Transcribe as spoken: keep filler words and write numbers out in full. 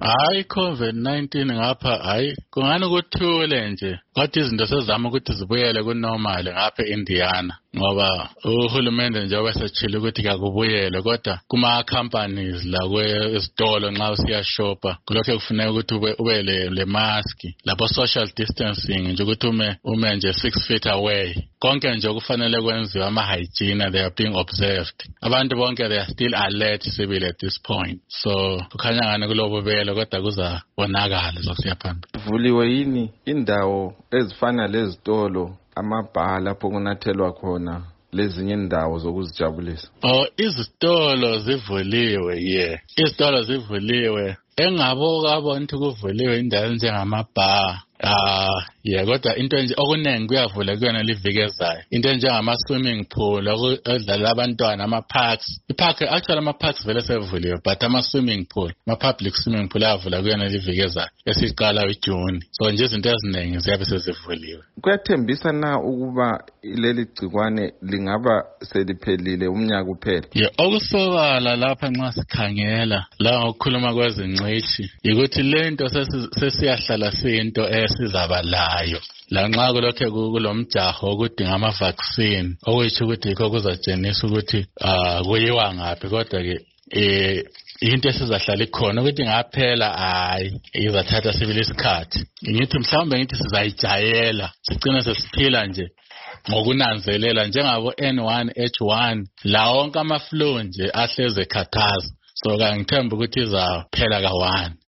Hayi COVID nineteen ngapha hayi kungani ukuthule nje kodwa izinto sezama ukuthi zibuyele kunormal ngapha eIndiana ngoba uhulumende nje wabesechile ukuthi akubuyele kodwa kuma companies la kwesitolo nxa usiya shopa kulokho kufanele ukuthi ube ube le, le mask lapho social distancing nje ukuthi ume ume nje six feet away konke nje kufanele kwenziwe ama hygiene they are being observed abantu bonke they are still alert sibili at this point so kukhanya ngane kulobo belo kodwa kuza bonakala sokusiya phambili. Vuliwe yini indawo ezifana lezitolo amabha lapho kunathelwa khona lezinye indawo zokuzijabulisa? Oh, izitolo zivuliwe yeah. Izitolo zivuliwe engaboka abantu kuvuliwe indawo njengamabha. Ah, yeah, kodwa into nje okunengi kuyavula kuyona livikezayo. Into njengama swimming pool okudlala abantwana ama parks. Ipark actually ama parks vele sevuliwe but ama swimming pool, ama public swimming pool avula kuyona livikezayo. Esiqala uJune. So nje izinto eziningi ziyabe sezivuliwe. Kuyathembisa na ukuba leli gcikwane lingaba seliphelile umnyaka uphela? Yeah, okusobala lapha nxa sikhangela la ukukhuluma kwezingcishi ukuthi lento sesiyahlala siyinto esizabalayo la nxa kulokho kulomjaho okudinga ama vaccine okuyisho ukuthi yikho kuzatshenisa ukuthi ah kuyiwa ngaphi kodwa ke eh into esizahlala ikhona ukuthi ngaphela hayi izathatha sibili isikhathi ngithi mhlawumbe ngithi sizayijayela sigcina sesiphila nje ngokunanzelela njengabo N one H one la wonke ama flu nje ahleze khathaza so ngithemba ukuthi izaphela ka one.